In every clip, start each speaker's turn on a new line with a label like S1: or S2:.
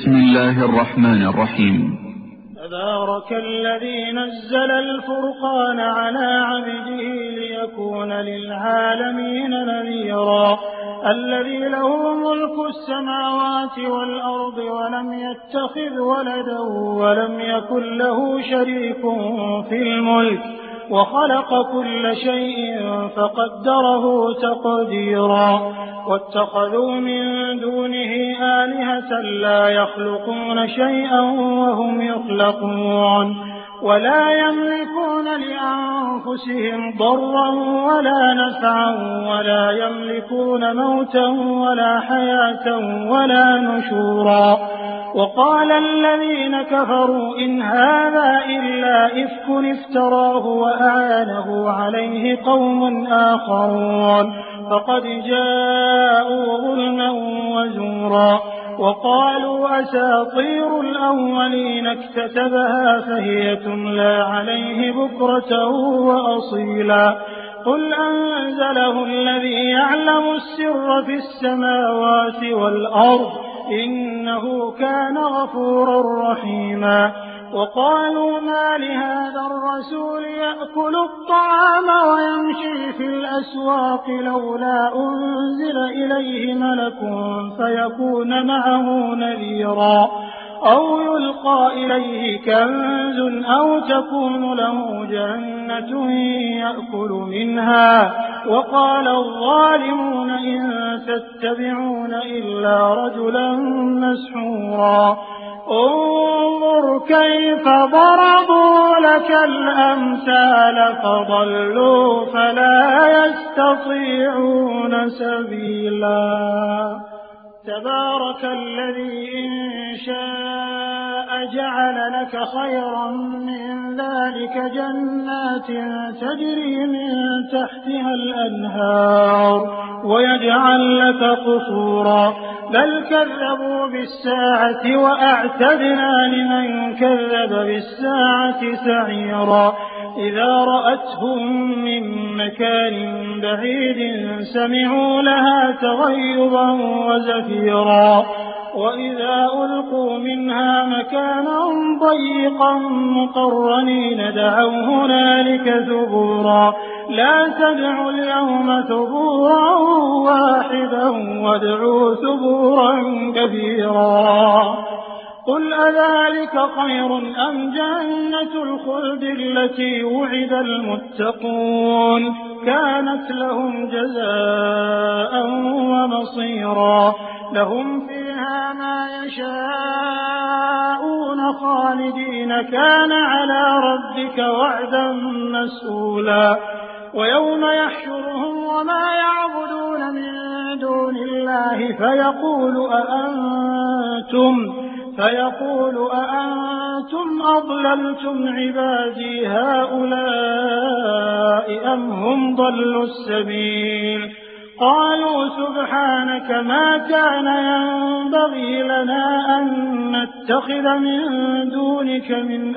S1: بسم الله الرحمن الرحيم.
S2: تبارك الذي نزل الفرقان على عبده ليكون للعالمين نذيرا. الذي له ملك السماوات والأرض ولم يتخذ ولدا ولم يكن له شريك في الملك وخلق كل شيء فقدره تقديرا. واتخذوا من دونه آلهة لا يخلقون شيئا وهم يخلقون ولا يملكون لأنفسهم ضرا ولا نفعا ولا يملكون موتا ولا حياة ولا نشورا. وقال الذين كفروا إن هذا إلا إفك افتراه وأعانه عليه قوم آخرون فقد جاءوا ظلما وزورا. وقالوا أساطير الأولين اكتتبها فهي تملى عليه بكرة وأصيلا. قل أنزله الذي يعلم السر في السماوات والأرض إنه كان غفورا رحيما. وقالوا ما لهذا الرسول يأكل الطعام ويمشي في الأسواق لولا أنزل إليه ملك فيكون معه نذيرا أو يلقى إليه كنز أو تكون له جنة يأكل منها. وقال الظالمون إن تتبعون إلا رجلا مسحورا. انظر كيف ضربوا لك الأمثال فضلوا فلا يستطيعون سبيلا. تبارك الذي إن شاء جعل لك خيرا من ذلك جنات تجري من تحتها الأنهار ويجعل لك قصورا بل كذبوا بالساعة وأعتدنا لمن كذب بالساعة سعيرا. إذا رأتهم من مكان بعيد سمعوا لها تغيظا وزفيرا وإذا ألقوا منها مكانا ضيقا مقرنين دعوا هنالك ثبورا. لا تدعوا اليوم ثبورا واحدا وادعوا ثبورا كثيرا. قل أذلك خير أم جنة الخلد التي وعد المتقون كانت لهم جزاء ومصيرا. لهم فيها ما يشاءون خالدين كان على ربك وعدا مسئولا. ويوم يحشرهم وما يعبدون من دون الله فيقول أأنتم أضللتم عبادي هؤلاء أم هم ضلوا السبيل. قالوا سبحانك ما كان ينبغي لنا أن نتخذ من دونك من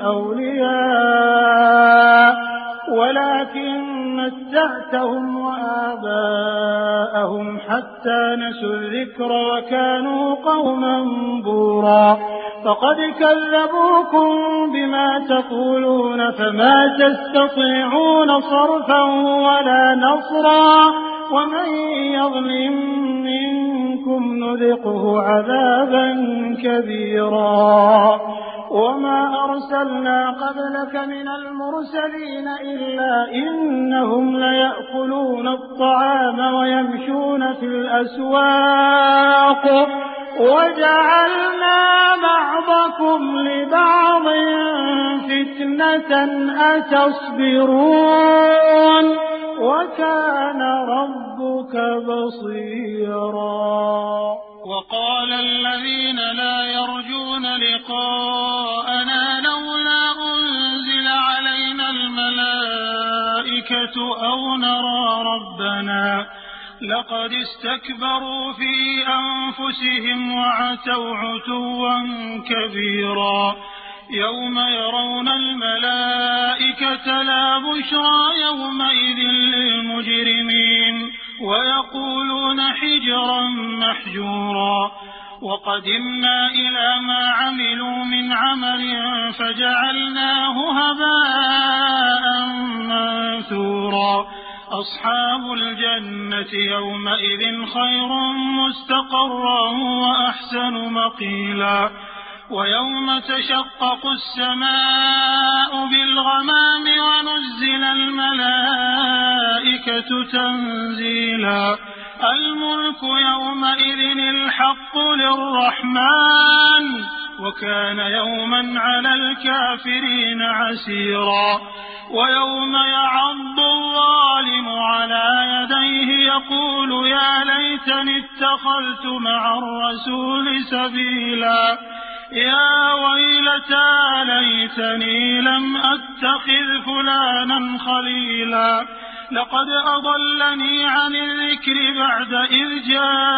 S2: أولياء ولكن متعتهم وآباءهم حتى نسوا الذكر وكانوا قوما بورا. فقد كذبوكم بما تقولون فما تستطيعون صرفا ولا نصرا ومن يظلم منكم نذقه عذابا كبيرا. وما أرسلنا قبلك من المرسلين إلا إنهم ليأكلون الطعام ويمشون في الأسواق وجعلنا بعضكم لبعض فتنة أتصبرون وكان ربك بصيرا.
S3: وقال الذين لا يرجون لقاءنا لولا أنزل علينا الملائكة أو نرى ربنا لقد استكبروا في أنفسهم وعتوا عتوا كبيرا. يوم يرون الملائكة لا بشرى يومئذ للمجرمين ويقولون حجرا محجورا. وقدمنا إلى ما فجعلناه هباء منثورا أصحاب الجنة يومئذ خير مستقرا وأحسن مقيلا ويوم تشقق السماء بالغمام ونزل الملائكة تنزيلا الملك يومئذ الحق للرحمن وكان يوما على الكافرين عسيرا ويوم يعض الظالم على يديه يقول يا ليتني اتخذت مع الرسول سبيلا يا ويلتى ليتني لم أتخذ فلانا خليلا لقد أضلني عن الذكر بعد إذ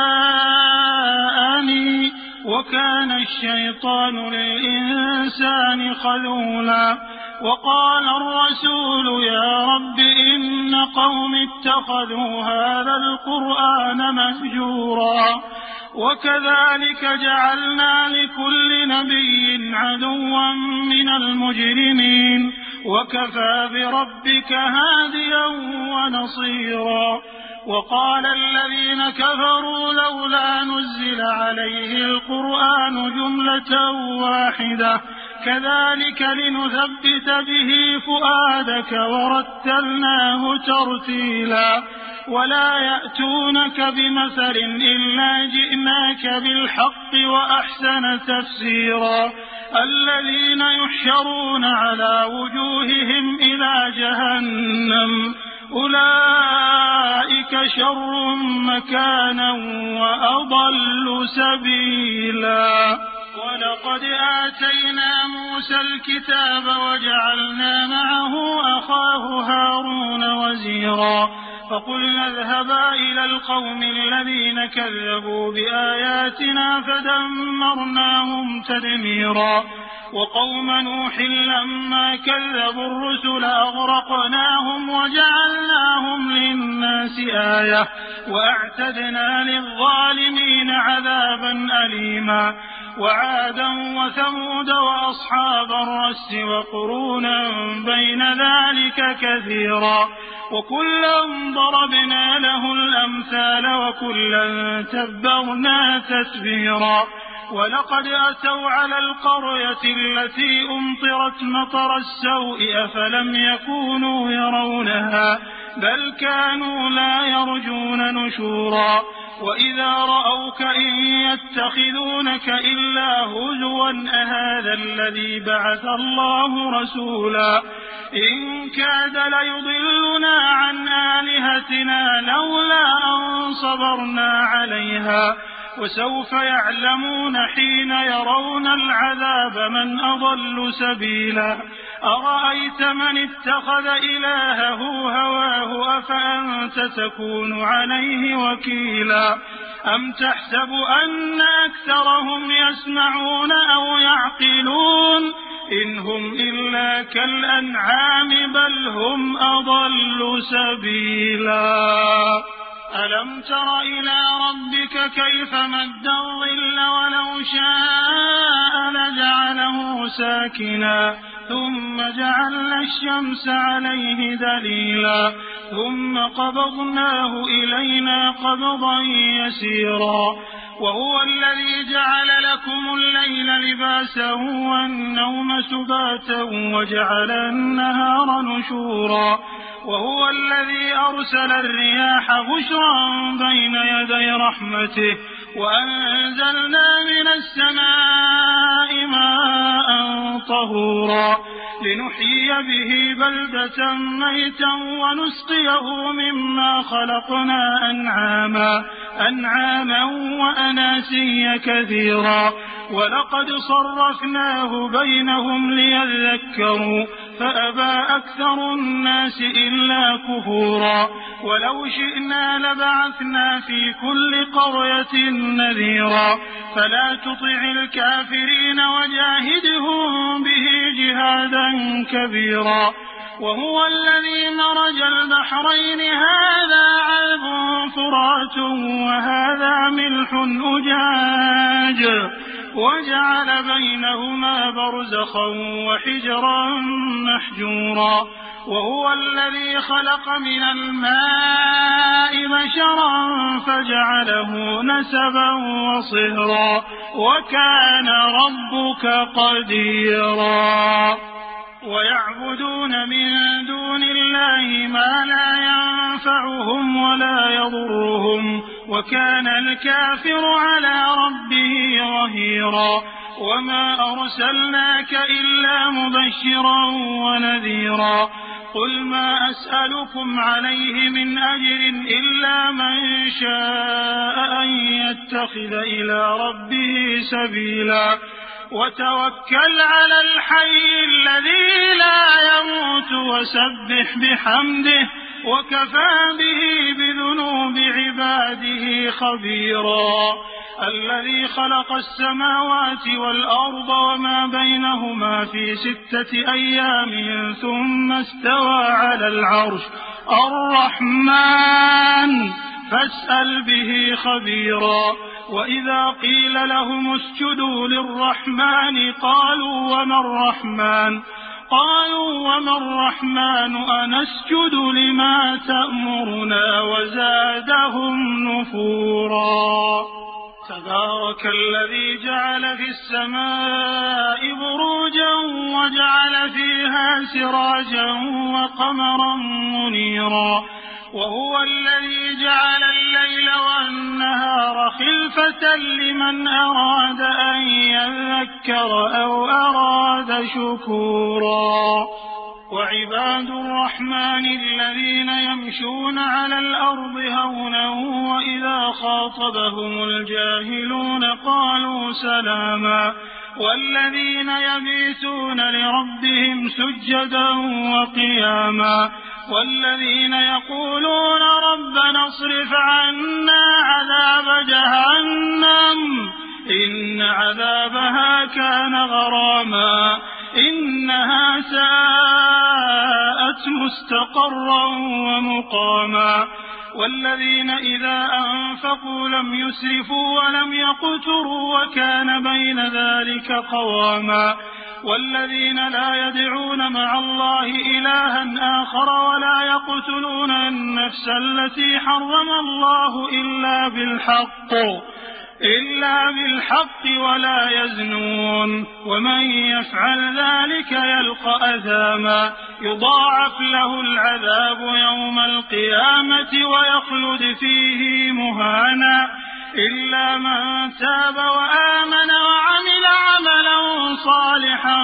S3: جاءني وكان الشيطان للإنسان خذولا وقال الرسول يا رب إن قوم اتخذوا هذا القرآن مهجورا وكذلك جعلنا لكل نبي عدوا من المجرمين وكفى بربك هاديا ونصيرا وقال الذين كفروا لولا نزل عليه القرآن جملة واحدة كذلك لنثبت به فؤادك ورتلناه ترتيلا ولا يأتونك بمثل إلا جئناك بالحق وأحسن تفسيرا الذين يحشرون على وجوههم إلى جهنم أولئك شر مكانا وأضل سبيلا ولقد آتينا موسى الكتاب وجعلنا معه أخاه هارون وزيرا فقلنا اذهبا إلى القوم الذين كذبوا بآياتنا فدمرناهم تدميرا وقوم نوح لما كذبوا الرسل أغرقناهم وجعلناهم للناس آية وأعتدنا للظالمين عذابا أليما وعادا وثمود وأصحاب الرس وقرونا بين ذلك كثيرا وكلا ضربنا له الأمثال وكلا تبرنا تتبيرا ولقد أتوا على القرية التي أمطرت مطر السوء أفلم يكونوا يرونها بل كانوا لا يرجون نشورا وإذا رأوك إن يتخذونك إلا هزوا أهذا الذي بعث الله رسولا إن كاد ليضلنا عن آلهتنا لولا أن صبرنا عليها وسوف يعلمون حين يرون العذاب من أضل سبيلا أرأيت من اتخذ إلهه هواه أفأنت تكون عليه وكيلا أم تحسب أن أكثرهم يسمعون أو يعقلون إن هم إلا كالأنعام بل هم أضل سبيلا ألم تر إلى ربك كيف مد الظل ولو شاء لجعله ساكنا ثم جعلنا الشمس عليه دليلا ثم قبضناه إلينا قبضا يسيرا وهو الذي جعل لكم الليل لباسا والنوم سباتا وجعل النهار نشورا وهو الذي أرسل الرياح بشرا بين يدي رحمته وأنزلنا من السماء ماء طهورا لنحيي به بلدة ميتا ونسقيه مما خلقنا أنعاما وأناسيا كثيرا ولقد صرفناه بينهم ليذكروا فأبى أكثر الناس إلا كفورا ولو شئنا لبعثنا في كل قرية نذيرا فلا تطع الكافرين وجاهدهم به جهادا كبيرا وهو الذي مرج البحرين هذا عذب فرات وهذا ملح أجاج وجعل بينهما برزخا وحجرا محجورا وهو الذي خلق من الماء بشرا فجعله نسبا وصهرا وكان ربك قديرا ويعبدون من دون الله ما لا ينفعهم ولا يضرهم وكان الكافر على ربه ظهيرا وما أرسلناك إلا مبشرا ونذيرا قل ما أسألكم عليه من أجر إلا من شاء أن يتخذ إلى ربه سبيلا وتوكل على الحي الذي لا يموت وسبح بحمده وكفى به بذنوب عباده خبيرا الذي خلق السماوات والأرض وما بينهما في 6 أيام ثم استوى على العرش الرحمن فاسأل به خبيرا وإذا قيل لهم اسجدوا للرحمن قالوا وما الرحمن أنسجد لما تأمرنا وزادهم نفورا تبارك الذي جعل في السماء بروجا وجعل فيها سراجا وقمرا منيرا وهو الذي جعل الليل والنهار خلفة لمن أراد أن يذكر أو أراد شكورا وعباد الرحمن الذين يمشون على الأرض هونا وإذا خاطبهم الجاهلون قالوا سلاما والذين يبيتون لربهم سجدا وقياما والذين يقولون ربنا اصرف عنا عذاب جهنم إن عذابها كان غراما إنها ساءت مستقرا ومقاما والذين إذا أنفقوا لم يسرفوا ولم يقتروا وكان بين ذلك قواما والذين لا يدعون مع الله إلها آخر ولا يقتلون النفس التي حرم الله إلا بالحق ولا يزنون ومن يفعل ذلك يلقى أثاما يضاعف له العذاب يوم القيامة ويخلد فيه مهانا إلا من تاب وآمن وعمل عملا صالحا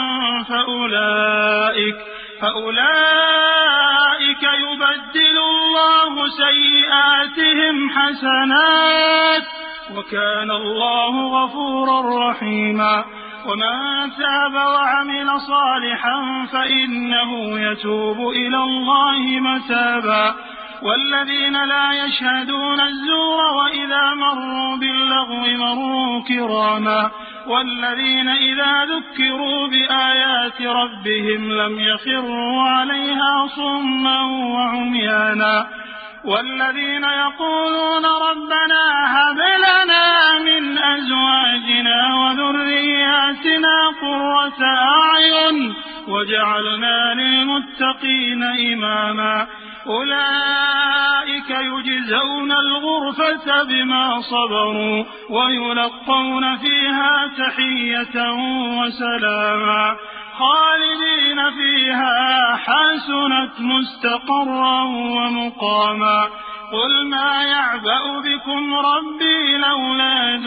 S3: فأولئك يبدل الله سيئاتهم حسنات وكان الله غفورا رحيما ومن تاب وعمل صالحا فإنه يتوب إلى الله متابا والذين لا يشهدون الزور وإذا مروا باللغو مروا كراما والذين إذا ذكروا بآيات ربهم لم يخروا عليها صما وعميانا والذين يقولون ربنا هب لنا من أزواجنا وذرياتنا قرة أعين وجعلنا للمتقين إماما أولئك يجزون الغرفة بما صبروا ويلقون فيها تحية وسلاما خالدين فيها حسنت مستقرا ومقاما قل ما يعبأ بكم ربي لولا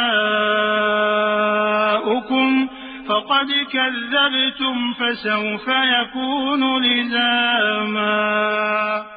S3: دعاؤكم فقد كذبتم فسوف يكون لزاما